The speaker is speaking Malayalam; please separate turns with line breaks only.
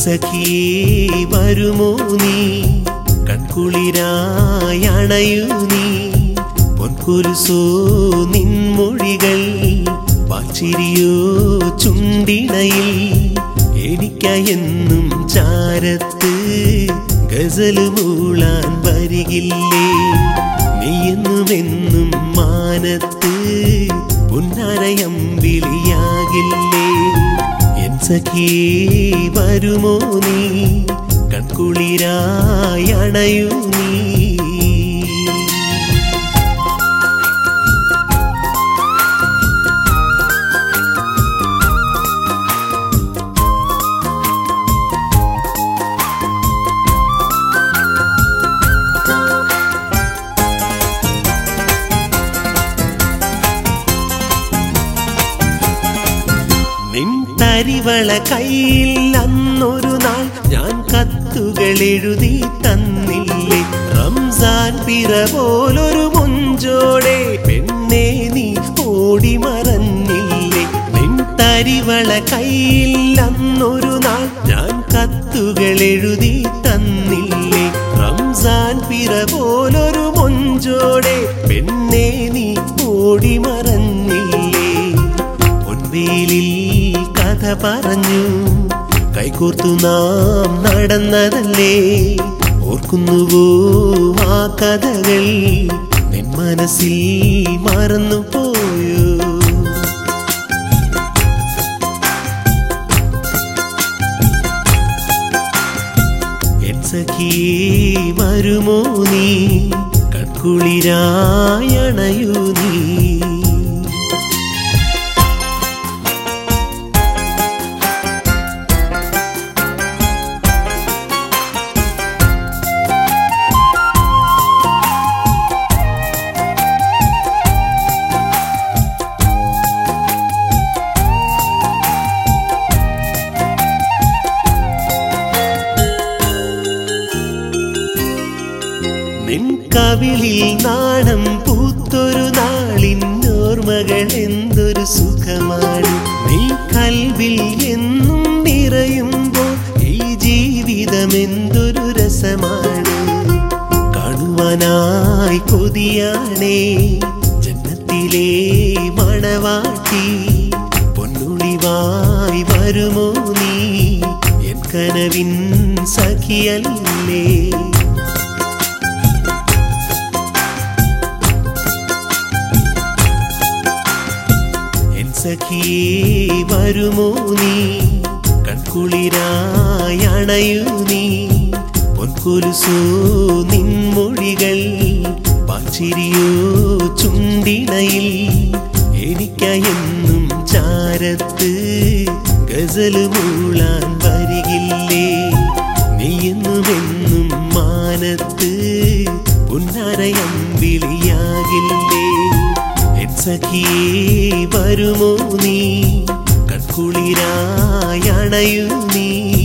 സഖിയേ വരുമോ നീ കൺകുളിരായണയൂ നീ പൊൻകുരുസോ നിൻമൊഴികൾ പാച്ചിരിയോ ചുണ്ടിണയിൽ എനിക്കായെന്നും ചാരത്ത് ഗസല് മൂളാൻ വരികില്ലേ നീയെന്നുമെന്നും മാനത്ത് പുന്നാരയം വിളിയാകില്ലേ എൻ സഖിയേ വരുമോ നീ കൺകുളിരായണയൂ നീ തരിവള കയ്യിൽ അന്നൊരു നാൾ ഞാൻ കത്തുകൾ എഴുതി തന്നില്ലേ റംസാൻ പിറ പോലൊരു മുഞ്ചോടെ പെണ്ണേ നീ ഓടി മറഞ്ഞില്ലേ നിൻ തരിവള കയ്യിൽ അന്നൊരു നാൾ ഞാൻ കത്തുകൾ എഴുതി തന്നില്ലേ റംസാൻ പിറ പോലൊരു മുഞ്ചോടെ പെണ്ണേ നീ ഓടി മറഞ്ഞില്ലേ പൊൻവേലിൽ കഥ പറഞ്ഞു കൈകോർത്തു നാം നടന്നതല്ലേ ഓർക്കുന്നുവോ ആ കഥകൾ നിൻ മനസ്സിൽ മറന്നുപോയോ എൻ സഖിയേ വരുമോ നീ കൺകുളിരായണയൂ നീ നിൻ കവിളിൽ നാണം പൂത്തൊരു നാളിന്നോർമകൾ എന്തൊരു സുഖമാണ് നീ കൽവിൽ എന്നും നിറയുമ്പോൾ ഈ ജീവിതം എന്തൊരു രസമാണ് കാണുവാനായി കൊതിയാണേ ജന്നത്തിലെ മണവാട്ടി പൊന്നുളിവായി വരുമോ നീ എൻ കനവിൻ സഖിയല്ലേ സഖിയേ വരുമോ നീ കൺകുളിരായണയൂ നീ പൊൻകുരുസോ നിൻമൊഴികൾ പാച്ചിരിയോ ചുണ്ടിണയിൽ എനിക്കായെന്നും ചാരത്ത് ഗസല് മൂളാൻ വരികില്ലേ നീയെന്നുമെന്നും മാനത്ത് പുന്നാരയം വിളിയാകില്ലേ എൻ സഖിയേ വരുമോ നീ കൺകുളിരായണയൂ നീ